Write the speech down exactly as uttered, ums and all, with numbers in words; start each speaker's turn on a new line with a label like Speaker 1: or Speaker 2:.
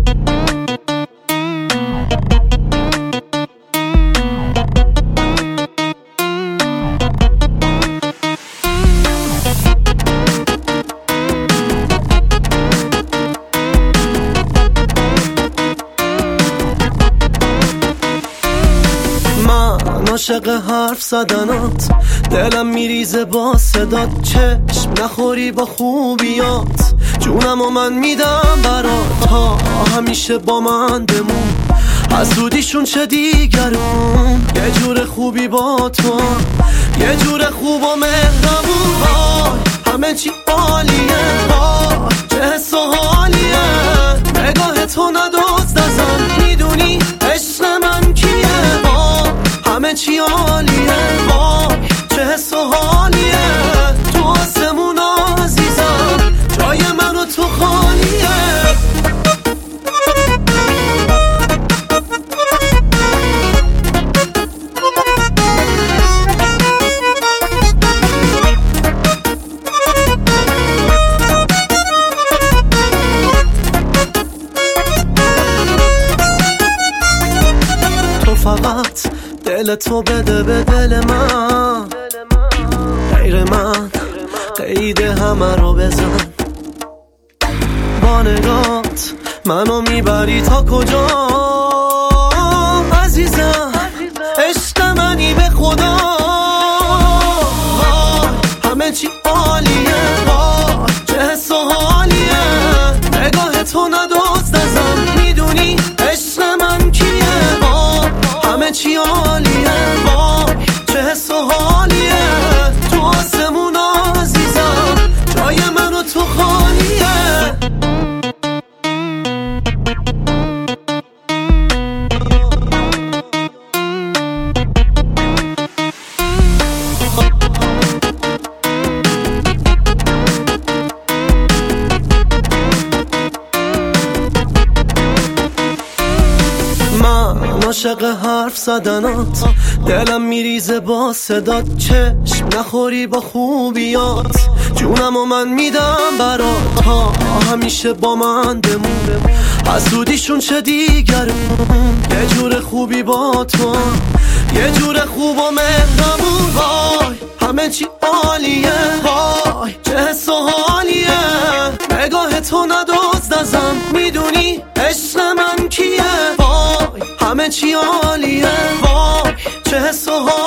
Speaker 1: عاشق حرف زدنات، دلم میریزه با صدات، چشم نخوری با خوبیات، جونم و من میدم برات، تا همیشه با من بمون، حسودیشون چه دیگرون، یه جور خوبی با تو، یه جور خوب و مهربون، وای همه چی عالیه، وای چه حس و حالیه، نگاه تو ندازد ازم، میدونی عشق من کیه، وای همه چی عالیه، وای چه حس و حالیه، تو آسمون عزیزم، جای من و تو خالیه. فقط دل تو بده به دل من، غیر من قید همه رو بزن، با نگات منو میبری تا کجا عزیزم، عشق منی به خدا، همه چی عالیه، وای چه حس و حالیه، نگاه تو ندازد ازم، میدونی عشق من کیه، همه چی عالیه، وای چه حس و حالیه، تو آسمون عزیزم، جای من و تو خالیه. عاشق حرف زدنات، دلم میریزه با صدات، چشم نخوری با خوبیات، جونم و من میدم برات، تا همیشه با من بمون، حسودیشون چه دیگرون، یه جور خوبی با تو، یه جور خوب و مهربون، وای همه چی عالیه، وای چه حس و حالیه، نگاه تو ندازد ازم، میدونی عشق من کیه، وای همه چی عالیه، وای چه حس و حالیه.